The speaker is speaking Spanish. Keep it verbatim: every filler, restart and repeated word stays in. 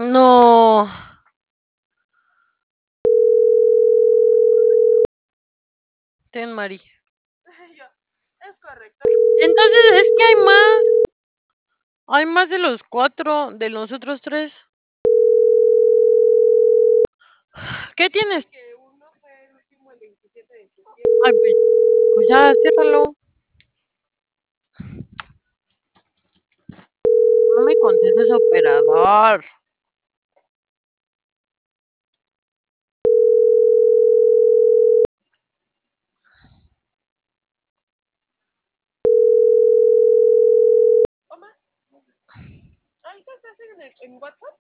No. Ten, Mari. Es correcto. Entonces es que hay más. Hay más de los cuatro, de los otros tres. ¿Qué tienes? Que uno fue el último el veintisiete de septiembre. Ay, pues, pues ya, ciérralo. No me contestes, operador. Omar, ¿ahorita estás en, el, en WhatsApp?